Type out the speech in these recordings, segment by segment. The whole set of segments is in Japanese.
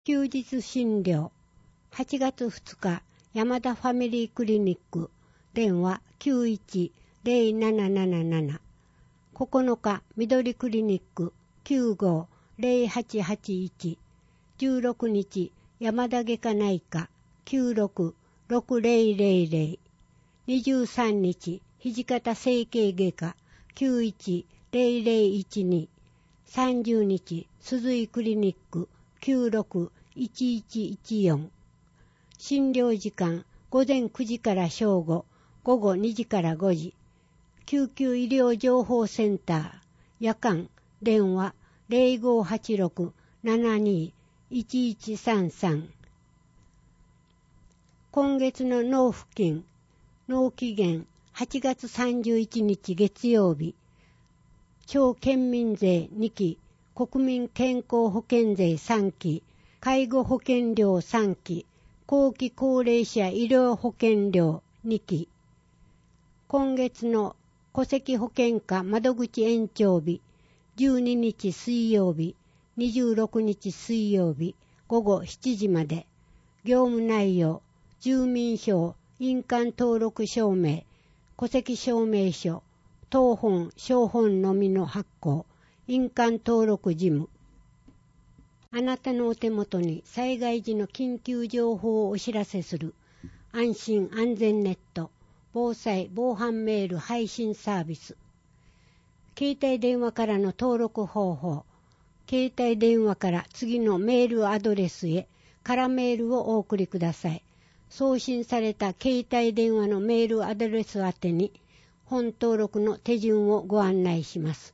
休日診療8月2日山田ファミリークリニック電話 910777 9日緑クリニック 950881 16日山田外科内科 966000 23日土方整形外科 910012 30日鈴井クリニック961114診療時間午前9時から正午、午後2時から5時。救急医療情報センター夜間電話 0586-721133 今月の納付金納期限8月31日月曜日町県民税2期国民健康保険税3期介護保険料3期後期高齢者医療保険料2期今月の戸籍保険課窓口延長日12日水曜日26日水曜日午後7時まで業務内容住民票印鑑登録証明戸籍証明書当本証本のみの発行印鑑登録事務あなたのお手元に災害時の緊急情報をお知らせする安心安全ネット防災防犯メール配信サービス携帯電話からの登録方法携帯電話から次のメールアドレスへ空メールをお送りください送信された携帯電話のメールアドレス宛てに本登録の手順をご案内します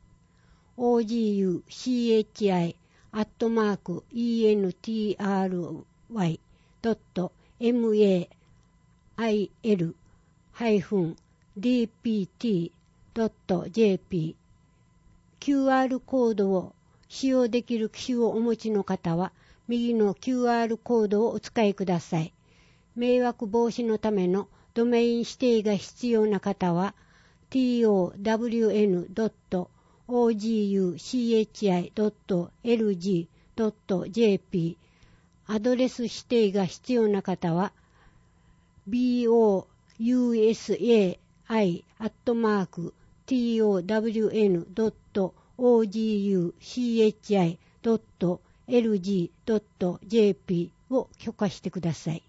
OGUCHI@entry-dpt.jp QR コードを使用できる機種をお持ちの方は右の QR コードをお使いください。迷惑防止のためのドメイン指定が必要な方は town.oguchi.lg.jp アドレス指定が必要な方は bousai@town.oguchi.lg.jp を許可してください。